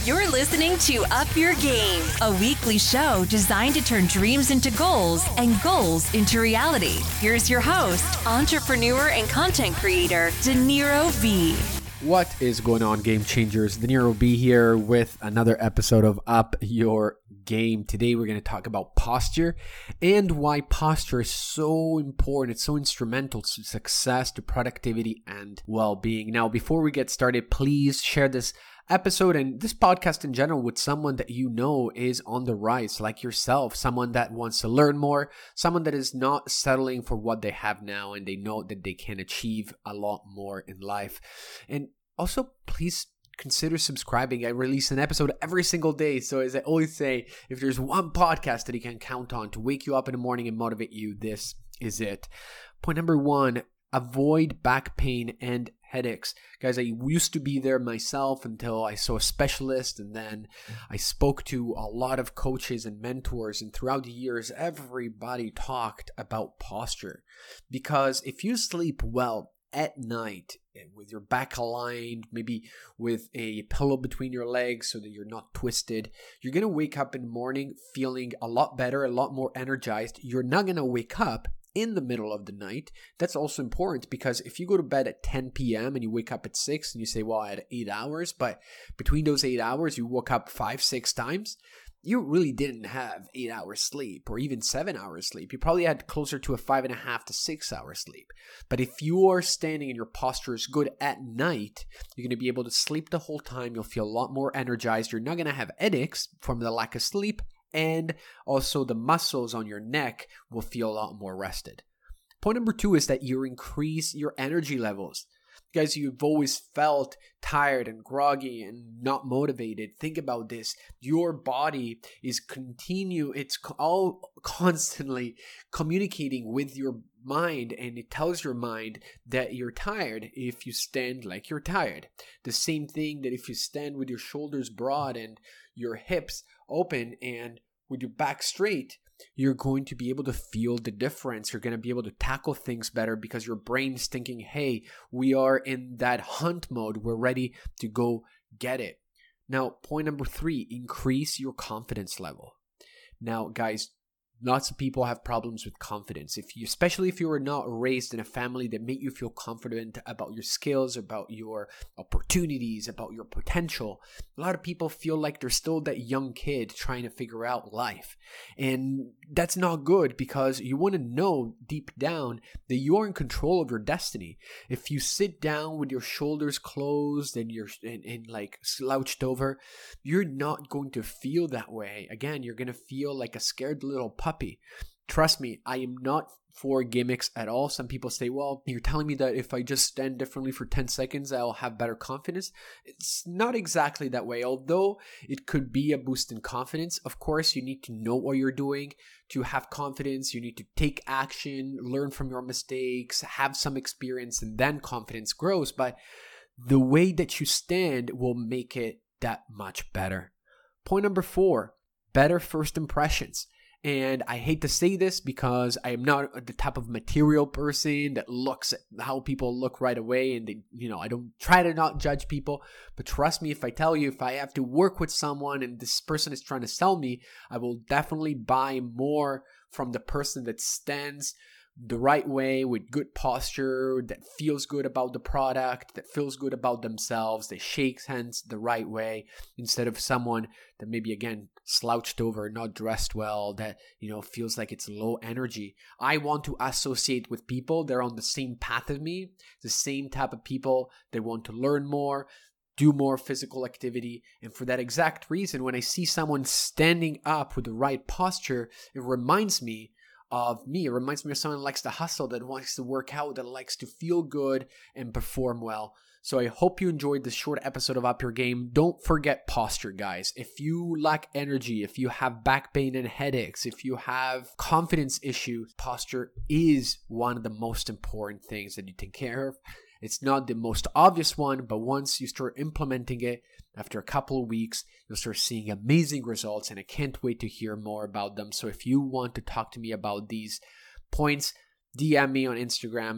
You're listening to Up Your Game, a weekly show designed to turn dreams into goals and goals into reality. Here's your host, entrepreneur and content creator, Dinero V. What is going on, game changers? Dinero B here with another episode of Up Your Game. Today we're going to talk about posture and why posture is so important. It's so instrumental to success, to productivity, and well-being. Now, before we get started, please share this episode and this podcast in general with someone that you know is on the rise, like yourself, someone that wants to learn more, someone that is not settling for what they have now and they know that they can achieve a lot more in life. And also, please consider subscribing. I release an episode every single day. So as I always say, if there's one podcast that you can count on to wake you up in the morning and motivate you, this is it. Point number one, avoid back pain and headaches. Guys, I used to be there myself until I saw a specialist, and then I spoke to a lot of coaches and mentors, and throughout the years, everybody talked about posture. Because if you sleep well at night, with your back aligned, maybe with a pillow between your legs so that you're not twisted, you're going to wake up in the morning feeling a lot better, a lot more energized. You're not going to wake up in the middle of the night. That's also important because if you go to bed at 10 p.m. and you wake up at 6 and you say, well, I had 8 hours, but between those 8 hours, you woke up 5-6 times, you really didn't have 8 hours sleep or even 7 hours sleep. You probably had closer to a 5.5 to 6 hours sleep. But if you are standing and your posture is good at night, you're going to be able to sleep the whole time. You'll feel a lot more energized. You're not going to have headaches from the lack of sleep. And also the muscles on your neck will feel a lot more rested. Point number two is that you increase your energy levels. Guys, you've always felt tired and groggy and not motivated. Think about this. Your body is it's all constantly communicating with your mind, and it tells your mind that you're tired if you stand like you're tired. The same thing that if you stand with your shoulders broad and your hips open and with your back straight, you're going to be able to feel the difference. You're going to be able to tackle things better because your brain is thinking, hey, we are in that hunt mode. We're ready to go get it. Now, point number three, increase your confidence level. Now, guys, lots of people have problems with confidence. Especially if you were not raised in a family that made you feel confident about your skills, about your opportunities, about your potential. A lot of people feel like they're still that young kid trying to figure out life. And that's not good because you want to know deep down that you're in control of your destiny. If you sit down with your shoulders closed and you're like slouched over, you're not going to feel that way. Again, you're going to feel like a scared little puppy. Trust me, I am not for gimmicks at all. Some people say, well, you're telling me that if I just stand differently for 10 seconds, I'll have better confidence. It's not exactly that way. Although it could be a boost in confidence, of course, you need to know what you're doing to have confidence. You need to take action, learn from your mistakes, have some experience, and then confidence grows. But the way that you stand will make it that much better. Point number four, better first impressions. And I hate to say this because I am not the type of material person that looks at how people look right away. And I don't try to not judge people. But trust me, if I tell you, if I have to work with someone and this person is trying to sell me, I will definitely buy more from the person that stands the right way with good posture, that feels good about the product, that feels good about themselves, that shakes hands the right way, instead of someone that maybe, again, slouched over, not dressed well, that, feels like it's low energy. I want to associate with people that are on the same path as me, the same type of people that want to learn more, do more physical activity. And for that exact reason, when I see someone standing up with the right posture, it reminds me of me. It reminds me of someone that likes to hustle, that wants to work out, that likes to feel good and perform well. So I hope you enjoyed this short episode of Up Your Game. Don't forget posture, guys. If you lack energy, if you have back pain and headaches, if you have confidence issues, posture is one of the most important things that you take care of. It's not the most obvious one, but once you start implementing it, after a couple of weeks, you'll start seeing amazing results, and I can't wait to hear more about them. So if you want to talk to me about these points, DM me on Instagram.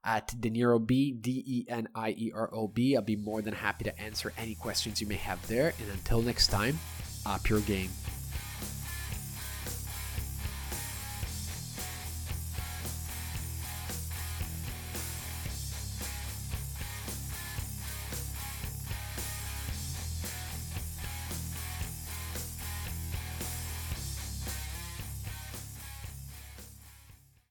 at DeNiroB, DENIEROB. I'll be more than happy to answer any questions you may have there. And until next time, up your game.